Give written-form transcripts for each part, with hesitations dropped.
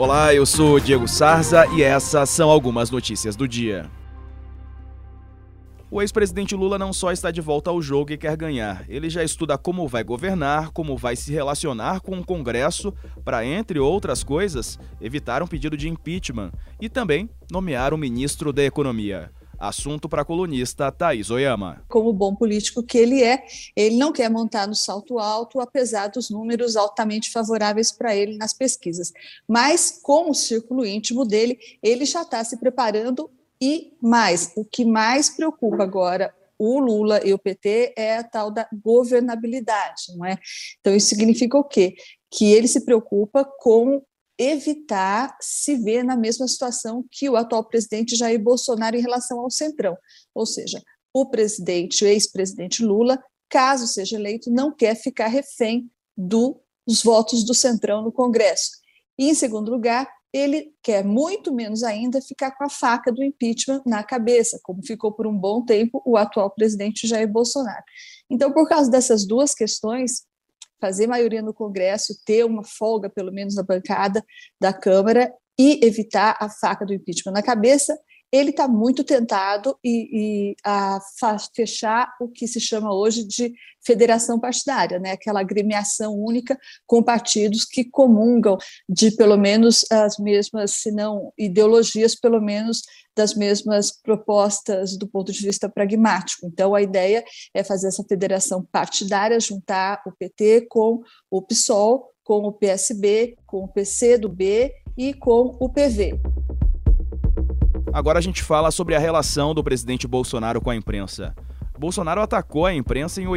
Olá, eu sou Diego Sarza e essas são algumas notícias do dia. O ex-presidente Lula não só está de volta ao jogo e quer ganhar, ele já estuda como vai governar, como vai se relacionar com o Congresso para, entre outras coisas, evitar um pedido de impeachment e também nomear um ministro da Economia. Assunto para a colunista Thaís Oyama. Como bom político que ele não quer montar no salto alto, apesar dos números altamente favoráveis para ele nas pesquisas. Mas, com o círculo íntimo dele, ele já está se preparando e mais. O que mais preocupa agora o Lula e o PT é a tal da governabilidade, não é? Então, isso significa o quê? Que ele se preocupa com evitar se ver na mesma situação que o atual presidente Jair Bolsonaro em relação ao Centrão. Ou seja, o ex-presidente Lula, caso seja eleito, não quer ficar refém dos votos do Centrão no Congresso. E, em segundo lugar, ele quer muito menos ainda ficar com a faca do impeachment na cabeça, como ficou por um bom tempo o atual presidente Jair Bolsonaro. Então, por causa dessas duas questões, fazer maioria no Congresso, ter uma folga, pelo menos, na bancada da Câmara e evitar a faca do impeachment na cabeça, ele está muito tentado a fechar o que se chama hoje de federação partidária, né? Aquela agremiação única com partidos que comungam de pelo menos as mesmas, se não ideologias, pelo menos das mesmas propostas do ponto de vista pragmático. Então, a ideia é fazer essa federação partidária, juntar o PT com o PSOL, com o PSB, com o PCdoB e com o PV. Agora a gente fala sobre a relação do presidente Bolsonaro com a imprensa. Bolsonaro atacou a imprensa em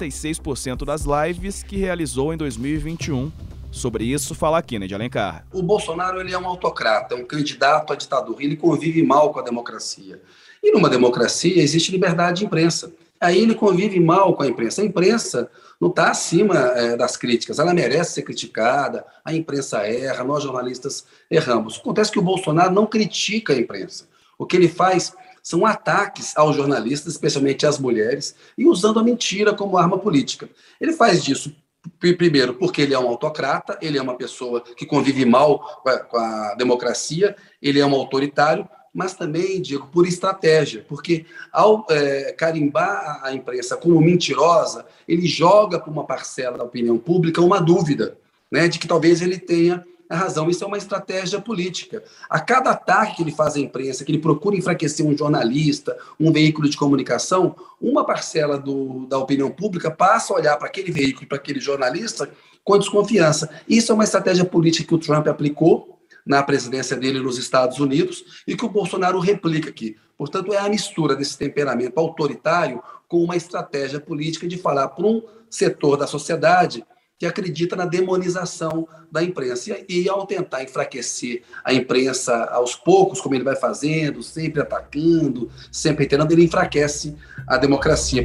86% das lives que realizou em 2021. Sobre isso, fala Kennedy Alencar. O Bolsonaro ele é um autocrata, é um candidato à ditadura, ele convive mal com a democracia. E numa democracia existe liberdade de imprensa. Aí ele convive mal com a imprensa. A imprensa não está acima das críticas, ela merece ser criticada, a imprensa erra, nós jornalistas erramos. Acontece que o Bolsonaro não critica a imprensa. O que ele faz são ataques aos jornalistas, especialmente às mulheres, e usando a mentira como arma política. Ele faz disso, primeiro, porque ele é um autocrata, ele é uma pessoa que convive mal com a democracia, ele é um autoritário, mas também, Diego, por estratégia, porque ao carimbar a imprensa como mentirosa, ele joga para uma parcela da opinião pública uma dúvida, né, de que talvez ele tenha a razão. Isso é uma estratégia política. A cada ataque que ele faz à imprensa, que ele procura enfraquecer um jornalista, um veículo de comunicação, uma parcela da opinião pública passa a olhar para aquele veículo e para aquele jornalista com desconfiança. Isso é uma estratégia política que o Trump aplicou na presidência dele nos Estados Unidos e que o Bolsonaro replica aqui. Portanto, é a mistura desse temperamento autoritário com uma estratégia política de falar para um setor da sociedade que acredita na demonização da imprensa. E ao tentar enfraquecer a imprensa aos poucos, como ele vai fazendo, sempre atacando, sempre reiterando, ele enfraquece a democracia.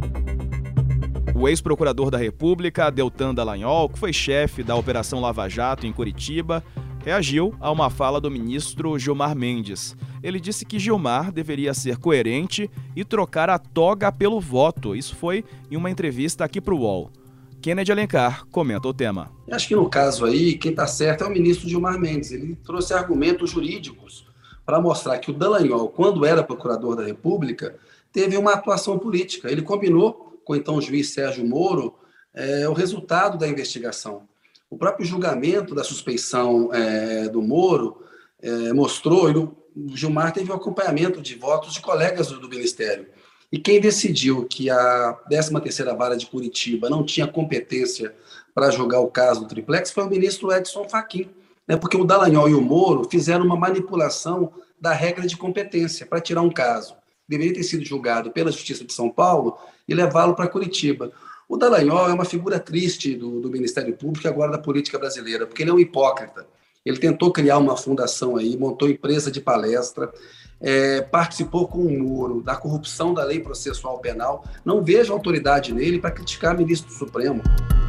O ex-procurador da República, Deltan Dallagnol, que foi chefe da Operação Lava Jato em Curitiba, reagiu a uma fala do ministro Gilmar Mendes. Ele disse que Gilmar deveria ser coerente e trocar a toga pelo voto. Isso foi em uma entrevista aqui para o UOL. Kennedy Alencar comenta o tema. Acho que no caso aí, quem está certo é o ministro Gilmar Mendes. Ele trouxe argumentos jurídicos para mostrar que o Dallagnol, quando era procurador da República, teve uma atuação política. Ele combinou com então o juiz Sérgio Moro o resultado da investigação. O próprio julgamento da suspeição do Moro mostrou, o Gilmar teve o acompanhamento de votos de colegas do Ministério. E quem decidiu que a 13ª Vara de Curitiba não tinha competência para julgar o caso do Triplex foi o ministro Edson Fachin, né, porque o Dallagnol e o Moro fizeram uma manipulação da regra de competência para tirar um caso. Deveria ter sido julgado pela Justiça de São Paulo e levá-lo para Curitiba. O Dallagnol é uma figura triste do Ministério Público e agora da política brasileira, porque ele é um hipócrita. Ele tentou criar uma fundação aí, montou empresa de palestra, participou com o Moro da corrupção da lei processual penal. Não vejo autoridade nele para criticar ministro do Supremo.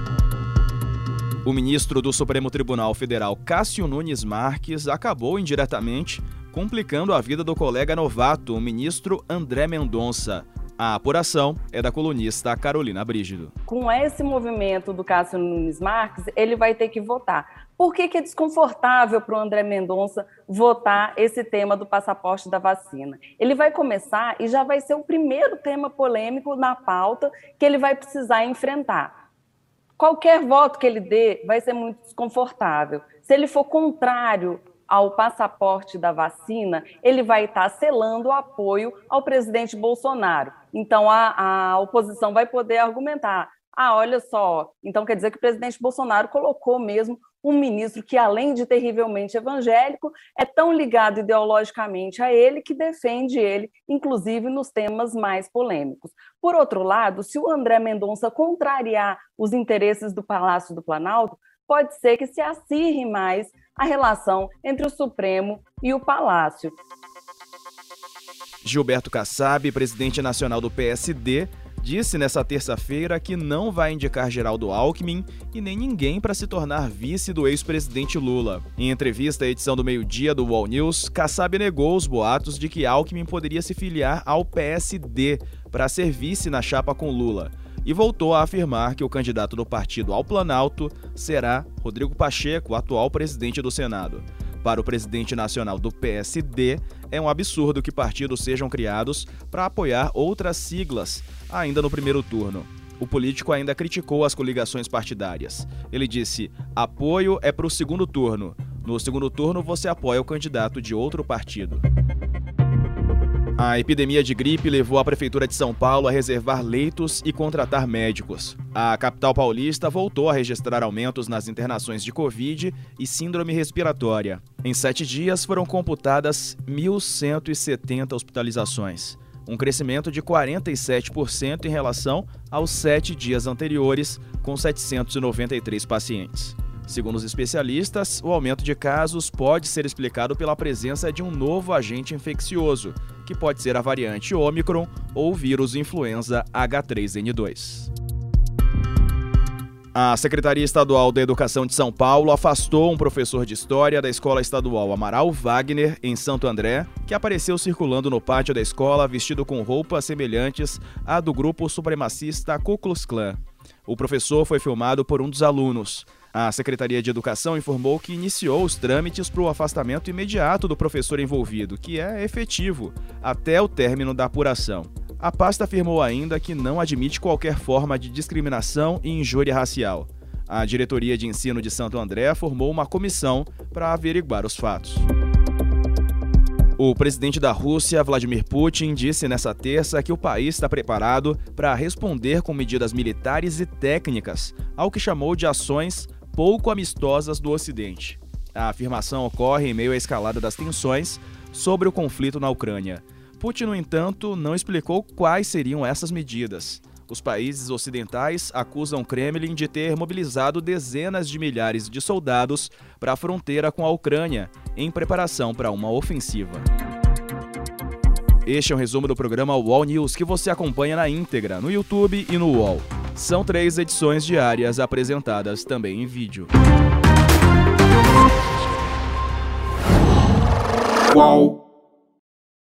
O ministro do Supremo Tribunal Federal, Cássio Nunes Marques, acabou indiretamente complicando a vida do colega novato, o ministro André Mendonça. A apuração é da colunista Carolina Brígido. Com esse movimento do Cássio Nunes Marques, ele vai ter que votar. Por que é desconfortável para o André Mendonça votar esse tema do passaporte da vacina? Ele vai começar e já vai ser o primeiro tema polêmico na pauta que ele vai precisar enfrentar. Qualquer voto que ele dê vai ser muito desconfortável. Se ele for contrário ao passaporte da vacina, ele vai estar selando o apoio ao presidente Bolsonaro. Então, a oposição vai poder argumentar: olha só, então quer dizer que o presidente Bolsonaro colocou mesmo um ministro que, além de terrivelmente evangélico, é tão ligado ideologicamente a ele que defende ele, inclusive nos temas mais polêmicos. Por outro lado, se o André Mendonça contrariar os interesses do Palácio do Planalto, pode ser que se acirre mais a relação entre o Supremo e o Palácio. Gilberto Kassab, presidente nacional do PSD, disse nesta terça-feira que não vai indicar Geraldo Alckmin e nem ninguém para se tornar vice do ex-presidente Lula. Em entrevista à edição do meio-dia do UOL News, Kassab negou os boatos de que Alckmin poderia se filiar ao PSD para ser vice na chapa com Lula e voltou a afirmar que o candidato do partido ao Planalto será Rodrigo Pacheco, atual presidente do Senado. Para o presidente nacional do PSD, é um absurdo que partidos sejam criados para apoiar outras siglas, ainda no primeiro turno. O político ainda criticou as coligações partidárias. Ele disse: apoio é para o segundo turno. No segundo turno, você apoia o candidato de outro partido. A epidemia de gripe levou a Prefeitura de São Paulo a reservar leitos e contratar médicos. A capital paulista voltou a registrar aumentos nas internações de Covid e síndrome respiratória. Em 7 dias foram computadas 1.170 hospitalizações, um crescimento de 47% em relação aos 7 dias anteriores, com 793 pacientes. Segundo os especialistas, o aumento de casos pode ser explicado pela presença de um novo agente infeccioso, que pode ser a variante Ômicron ou o vírus influenza H3N2. A Secretaria Estadual da Educação de São Paulo afastou um professor de História da Escola Estadual Amaral Wagner, em Santo André, que apareceu circulando no pátio da escola vestido com roupas semelhantes à do grupo supremacista Ku Klux Klan. O professor foi filmado por um dos alunos. A Secretaria de Educação informou que iniciou os trâmites para o afastamento imediato do professor envolvido, que é efetivo, até o término da apuração. A pasta afirmou ainda que não admite qualquer forma de discriminação e injúria racial. A Diretoria de Ensino de Santo André formou uma comissão para averiguar os fatos. O presidente da Rússia, Vladimir Putin, disse nesta terça que o país está preparado para responder com medidas militares e técnicas ao que chamou de ações pouco amistosas do Ocidente. A afirmação ocorre em meio à escalada das tensões sobre o conflito na Ucrânia. Putin, no entanto, não explicou quais seriam essas medidas. Os países ocidentais acusam o Kremlin de ter mobilizado dezenas de milhares de soldados para a fronteira com a Ucrânia, em preparação para uma ofensiva. Este é um resumo do programa UOL News, que você acompanha na íntegra no YouTube e no UOL. São 3 edições diárias apresentadas também em vídeo. UOL.